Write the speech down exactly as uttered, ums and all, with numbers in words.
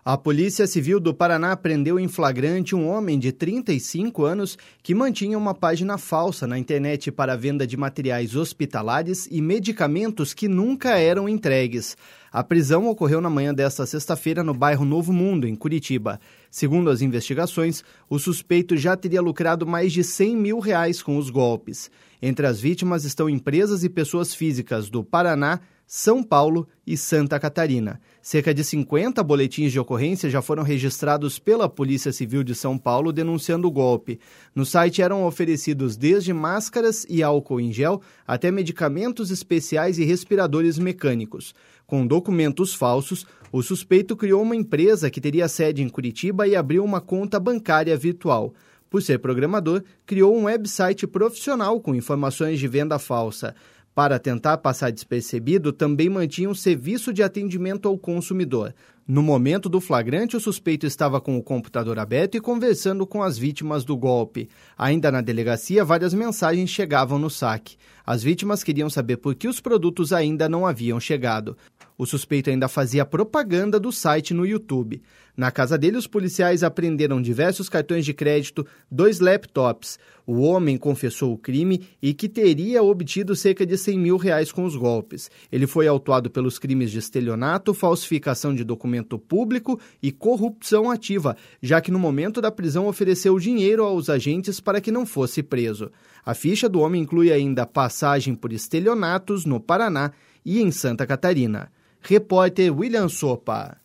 A Polícia Civil do Paraná prendeu em flagrante um homem de trinta e cinco anos que mantinha uma página falsa na internet para a venda de materiais hospitalares e medicamentos que nunca eram entregues. A prisão ocorreu na manhã desta sexta-feira no bairro Novo Mundo, em Curitiba. Segundo as investigações, o suspeito já teria lucrado mais de cem mil reais com os golpes. Entre as vítimas estão empresas e pessoas físicas do Paraná, São Paulo e Santa Catarina. Cerca de cinquenta boletins de ocorrência já foram registrados pela Polícia Civil de São Paulo denunciando o golpe. No site eram oferecidos desde máscaras e álcool em gel até medicamentos especiais e respiradores mecânicos. Com documentos falsos, o suspeito criou uma empresa que teria sede em Curitiba e abriu uma conta bancária virtual. Por ser programador, criou um website profissional com informações de venda falsa. Para tentar passar despercebido, também mantinha um serviço de atendimento ao consumidor. No momento do flagrante, o suspeito estava com o computador aberto e conversando com as vítimas do golpe. Ainda na delegacia, várias mensagens chegavam no saque. As vítimas queriam saber por que os produtos ainda não haviam chegado. O suspeito ainda fazia propaganda do site no YouTube. Na casa dele, os policiais apreenderam diversos cartões de crédito, dois laptops. O homem confessou o crime e que teria obtido cerca de cem mil reais com os golpes. Ele foi autuado pelos crimes de estelionato, falsificação de documento público e corrupção ativa, já que no momento da prisão ofereceu dinheiro aos agentes para que não fosse preso. A ficha do homem inclui ainda passagem por estelionatos no Paraná e em Santa Catarina. Repórter William Sopa.